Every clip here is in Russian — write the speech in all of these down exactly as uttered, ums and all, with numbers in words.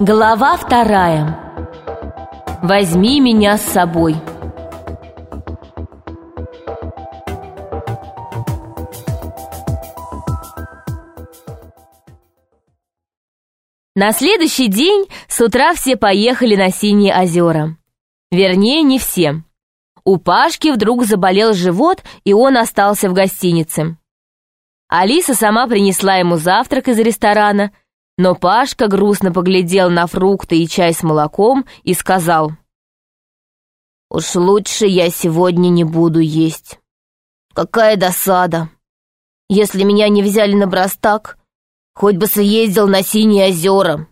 Глава вторая. Возьми меня с собой. На следующий день с утра все поехали на Синие озера. Вернее, не все. У Пашки вдруг заболел живот, и он остался в гостинице. Алиса сама принесла ему завтрак из ресторана, но Пашка грустно поглядел на фрукты и чай с молоком и сказал: «Уж лучше я сегодня не буду есть. Какая досада! Если меня не взяли на Брастак, хоть бы съездил на Синие озера».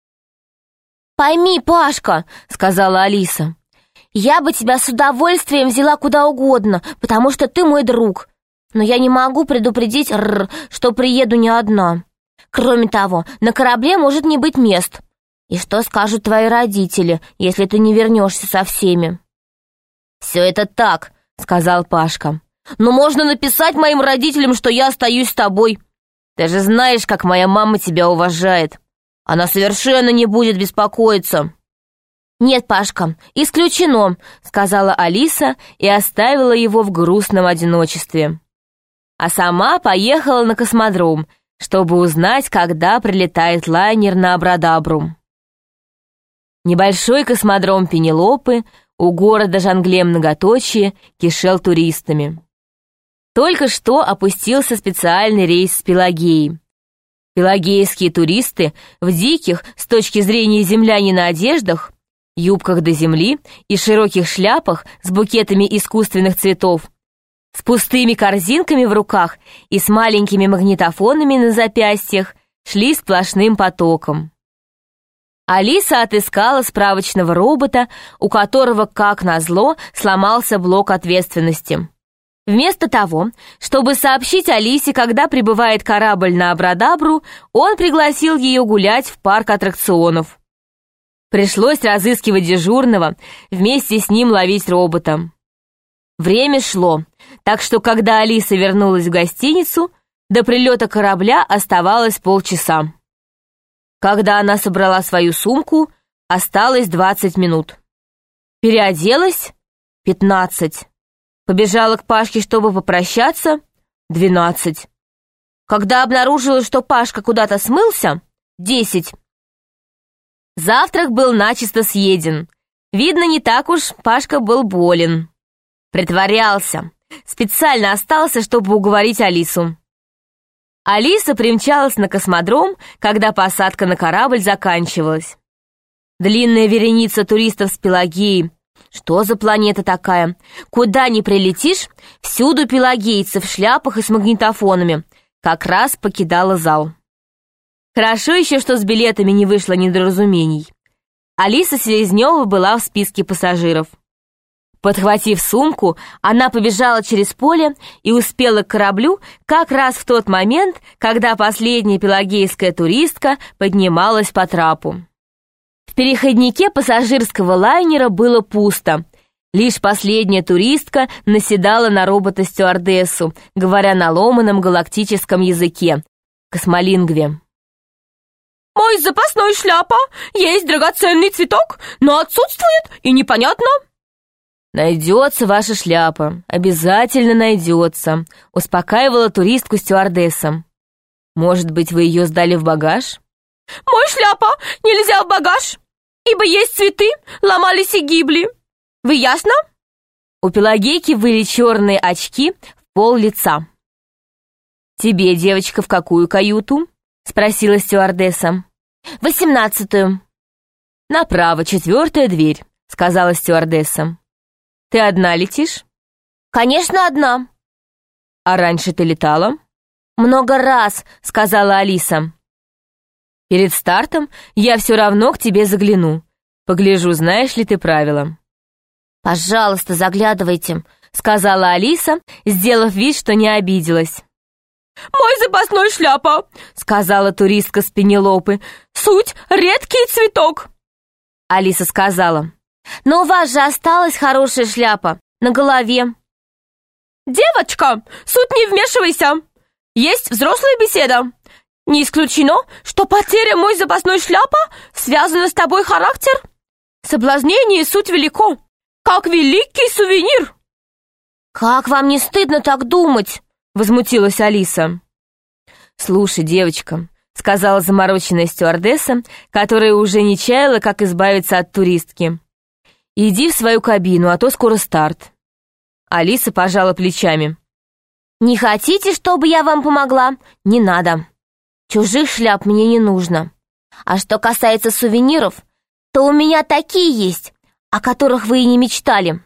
«Пойми, Пашка, — сказала Алиса, — я бы тебя с удовольствием взяла куда угодно, потому что ты мой друг. Но я не могу предупредить, р, что приеду не одна. Кроме того, на корабле может не быть мест. И что скажут твои родители, если ты не вернешься со всеми?» «Все это так, — сказал Пашка. Но можно написать моим родителям, что я остаюсь с тобой. Ты же знаешь, как моя мама тебя уважает. Она совершенно не будет беспокоиться». «Нет, Пашка, исключено, — сказала Алиса и оставила его в грустном одиночестве. А сама поехала на космодром, чтобы узнать, когда прилетает лайнер на Абракадабру. Небольшой космодром Пенелопы у города Жангле-Многоточие кишел туристами. Только что опустился специальный рейс с Пелагеей. Пелагейские туристы в диких, с точки зрения землянина, одеждах, юбках до земли и широких шляпах с букетами искусственных цветов, с пустыми корзинками в руках и с маленькими магнитофонами на запястьях, шли сплошным потоком. Алиса отыскала справочного робота, у которого, как назло, сломался блок ответственности. Вместо того, чтобы сообщить Алисе, когда прибывает корабль на Абракадабру, он пригласил ее гулять в парк аттракционов. Пришлось разыскивать дежурного, вместе с ним ловить робота. Время шло, так что, когда Алиса вернулась в гостиницу, до прилета корабля оставалось полчаса. Когда она собрала свою сумку, осталось двадцать минут. Переоделась — пятнадцать. Побежала к Пашке, чтобы попрощаться — двенадцать. Когда обнаружила, что Пашка куда-то смылся — десять. Завтрак был начисто съеден. Видно, не так уж Пашка был болен. Притворялся. Специально остался, чтобы уговорить Алису. Алиса примчалась на космодром, когда посадка на корабль заканчивалась. Длинная вереница туристов с Пелагеей. Что за планета такая? Куда ни прилетишь, всюду пелагейцы в шляпах и с магнитофонами. Как раз покидала зал. Хорошо еще, что с билетами не вышло недоразумений. Алиса Селезнева была в списке пассажиров. Подхватив сумку, она побежала через поле и успела к кораблю как раз в тот момент, когда последняя пелагейская туристка поднималась по трапу. В переходнике пассажирского лайнера было пусто. Лишь последняя туристка наседала на робота-стюардессу, говоря на ломаном галактическом языке — космолингве. «Мой запасной шляпа, есть драгоценный цветок, но отсутствует и непонятно». «Найдется ваша шляпа, обязательно найдется», — успокаивала туристку стюардесса. «Может быть, вы ее сдали в багаж?» «Мой шляпа нельзя в багаж, ибо есть цветы, ломались и гибли. Вы ясно?» У Пелагейки были черные очки в пол лица. «Тебе, девочка, в какую каюту?» — спросила стюардесса. «Восемнадцатую». «Направо, четвертая дверь», — сказала стюардесса. «Ты одна летишь?» «Конечно, одна». «А раньше ты летала?» «Много раз», — сказала Алиса. «Перед стартом я все равно к тебе загляну. Погляжу, знаешь ли ты правила». «Пожалуйста, заглядывайте», — сказала Алиса, сделав вид, что не обиделась. «Мой запасной шляпа», — сказала туристка с Пенелопы. «Суть — редкий цветок». Алиса сказала: «Но у вас же осталась хорошая шляпа на голове». «Девочка, суть не вмешивайся. Есть взрослая беседа. Не исключено, что потеря мой запасной шляпа связана с тобой характер. Соблазнение суть велико, как великий сувенир. «Как вам не стыдно так думать?» — возмутилась Алиса. «Слушай, девочка», — сказала замороченная стюардесса, которая уже не чаяла, как избавиться от туристки. «Иди в свою кабину, а то скоро старт». Алиса пожала плечами. «Не хотите, чтобы я вам помогла? Не надо. Чужих шляп мне не нужно. А что касается сувениров, то у меня такие есть, о которых вы и не мечтали».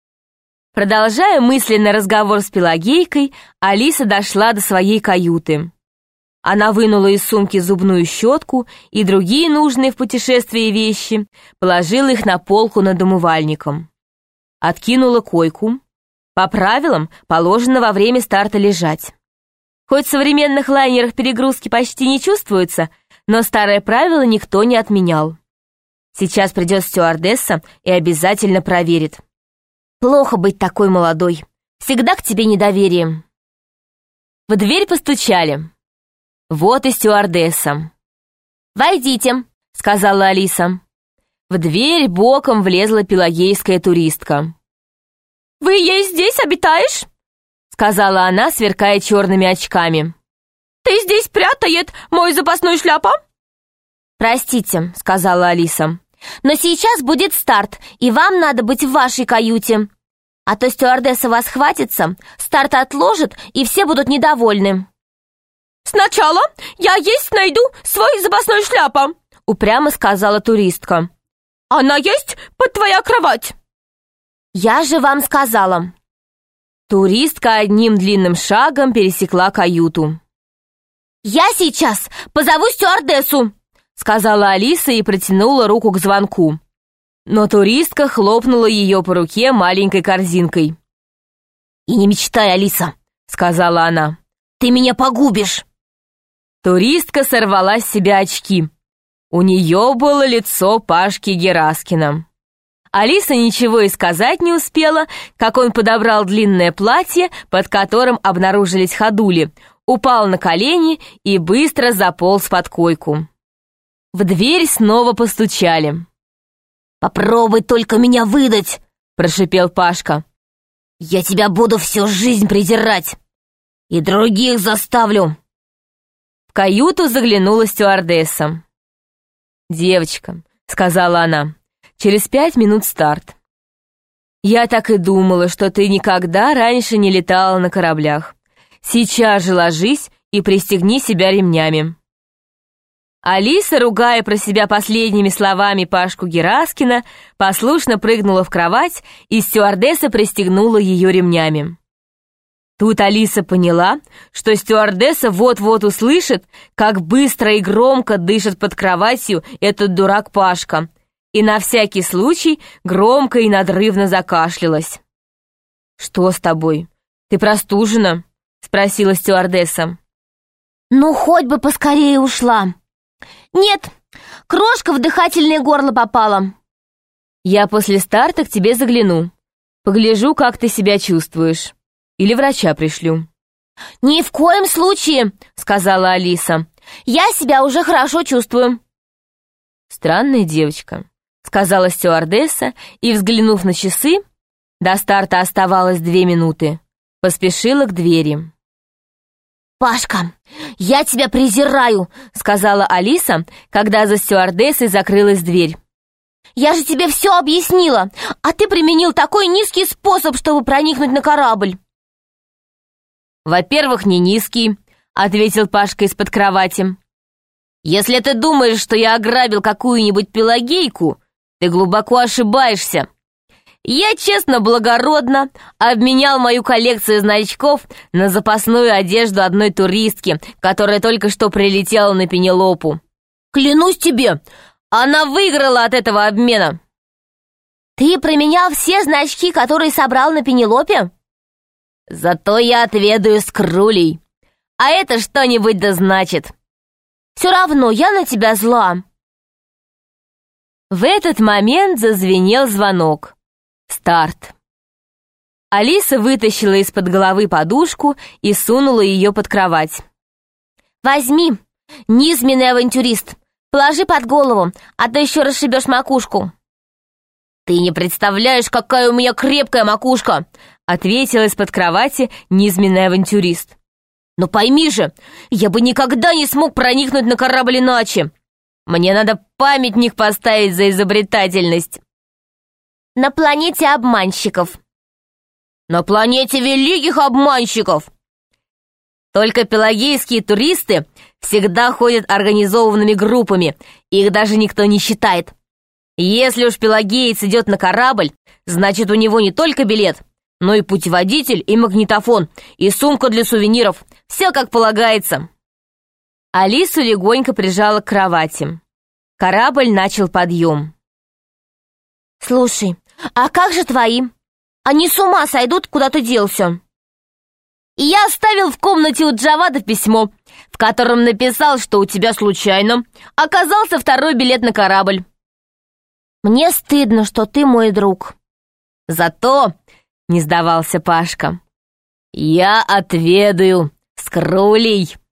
Продолжая мысленный разговор с Пелагейкой, Алиса дошла до своей каюты. Она вынула из сумки зубную щетку и другие нужные в путешествии вещи, положила их на полку над умывальником. Откинула койку. По правилам, положено во время старта лежать. Хоть в современных лайнерах перегрузки почти не чувствуется, но старое правило никто не отменял. Сейчас придет стюардесса и обязательно проверит. Плохо быть такой молодой. Всегда к тебе недоверие. В дверь постучали. Вот и стюардесса. «Войдите», — сказала Алиса. В дверь боком влезла пелагейская туристка. «Вы есть здесь обитаешь?» — сказала она, сверкая черными очками. «Ты здесь прятает мой запасной шляпа?» «Простите», — сказала Алиса, «но сейчас будет старт, и вам надо быть в вашей каюте. А то стюардесса вас хватится, старт отложит, и все будут недовольны». «Сначала я есть найду свой запасной шляпа», — упрямо сказала туристка. «Она есть под твоя кровать». «Я же вам сказала». Туристка одним длинным шагом пересекла каюту. «Я сейчас позову стюардессу», — сказала Алиса и протянула руку к звонку. Но туристка хлопнула ее по руке маленькой корзинкой. «И не мечтай, Алиса», — сказала она. «Ты меня погубишь». Туристка сорвала с себя очки. У нее было лицо Пашки Гераскина. Алиса ничего и сказать не успела, как он подобрал длинное платье, под которым обнаружились ходули, упал на колени и быстро заполз под койку. В дверь снова постучали. «Попробуй только меня выдать», — прошипел Пашка. «Я тебя буду всю жизнь презирать. И других заставлю». В каюту заглянула стюардесса. «Девочка», — сказала она, — «через пять минут старт. Я так и думала, что ты никогда раньше не летала на кораблях. Сейчас же ложись и пристегни себя ремнями». Алиса, ругая про себя последними словами Пашку Гераскина, послушно прыгнула в кровать, и стюардесса пристегнула ее ремнями. Тут Алиса поняла, что стюардесса вот-вот услышит, как быстро и громко дышит под кроватью этот дурак Пашка, и на всякий случай громко и надрывно закашлялась. «Что с тобой? Ты простужена?» — спросила стюардесса. «Ну, хоть бы поскорее ушла». «Нет, крошка в дыхательное горло попала». «Я после старта к тебе загляну. Погляжу, как ты себя чувствуешь. Или врача пришлю». «Ни в коем случае», — сказала Алиса. «Я себя уже хорошо чувствую». «Странная девочка», — сказала стюардесса и, взглянув на часы, до старта оставалось две минуты, поспешила к двери. «Пашка, я тебя презираю», — сказала Алиса, когда за стюардессой закрылась дверь. «Я же тебе все объяснила, а ты применил такой низкий способ, чтобы проникнуть на корабль». «Во-первых, не низкий», — ответил Пашка из-под кровати. «Если ты думаешь, что я ограбил какую-нибудь пелагейку, ты глубоко ошибаешься. Я честно-благородно обменял мою коллекцию значков на запасную одежду одной туристки, которая только что прилетела на Пенелопу. Клянусь тебе, она выиграла от этого обмена». «Ты променял все значки, которые собрал на Пенелопе?» «Зато я отведаю скрулей. А это что-нибудь да значит». «Все равно я на тебя зла». В этот момент зазвенел звонок. Старт. Алиса вытащила из-под головы подушку и сунула ее под кровать. «Возьми», Низменный авантюрист. Положи под голову, а то еще расшибешь макушку». «Ты не представляешь, какая у меня крепкая макушка!» — ответил из-под кровати низменный авантюрист. «Но пойми же, я бы никогда не смог проникнуть на корабль иначе. Мне надо памятник поставить за изобретательность». «На планете обманщиков». «На планете великих обманщиков!» Только пелагейские туристы всегда ходят организованными группами, их даже никто не считает. Если уж пелагеец идет на корабль, значит, у него не только билет, но и путеводитель, и магнитофон, и сумка для сувениров. Все как полагается. Алису легонько прижала к кровати. Корабль начал подъем. «Слушай, а как же твои? Они с ума сойдут, куда ты делся?» И я оставил в комнате у Джавада письмо, в котором написал, что у тебя случайно оказался второй билет на корабль. «Мне стыдно, что ты мой друг». «Зато, — не сдавался Пашка, — я отведаю с кролей».